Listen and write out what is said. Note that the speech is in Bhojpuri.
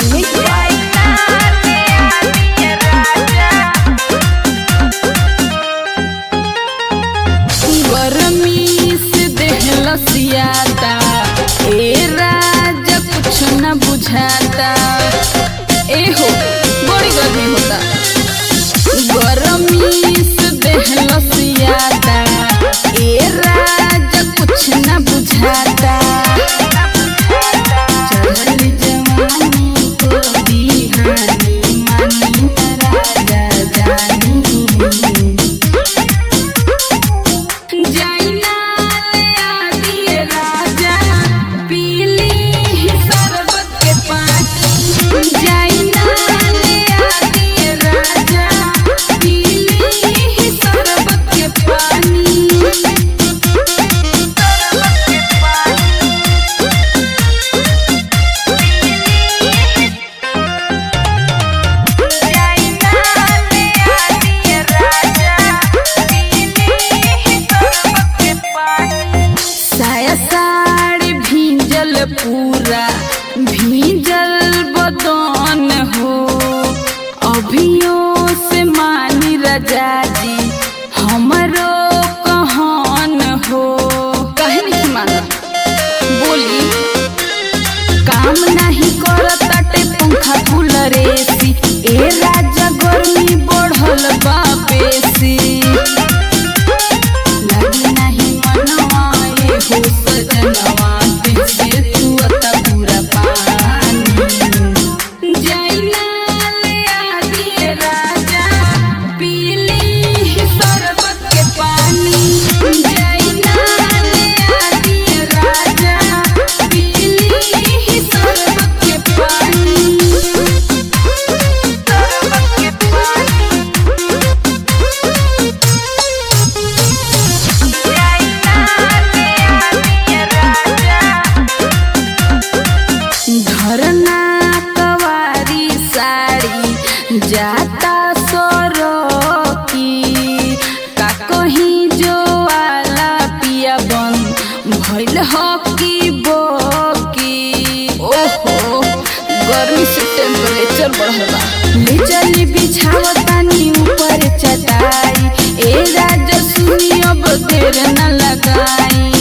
गर्मी से देह लसियाता, ए राजा कुछ न बुझाता। ए हो बड़ी गर्मी होता, गर्मी से देह लसियाता, ए राजा कुछ न बुझाता। चढ़ल जवानी को बिहानी मानी राजा जानी। पूरा भीजल बदन हो, अभियों से मानी रजा जी हमरो कहन हो। कहे नहीं माना बोली, काम नहीं करताटे पंखा कूलर एसी, ए राजा गर्मी बढ़ल बा बेसी। लगी नहीं मनवा ए हो सजनवा, जाता सोरोकी का कहीं जो वाला पिया बन भइल हकी बोकी। ओहो गर्मी से टेम्परेचर बढ़ला, ले चली बिछावतानी ऊपर चटाई, ए राजा सुनी अब देर न लगाई।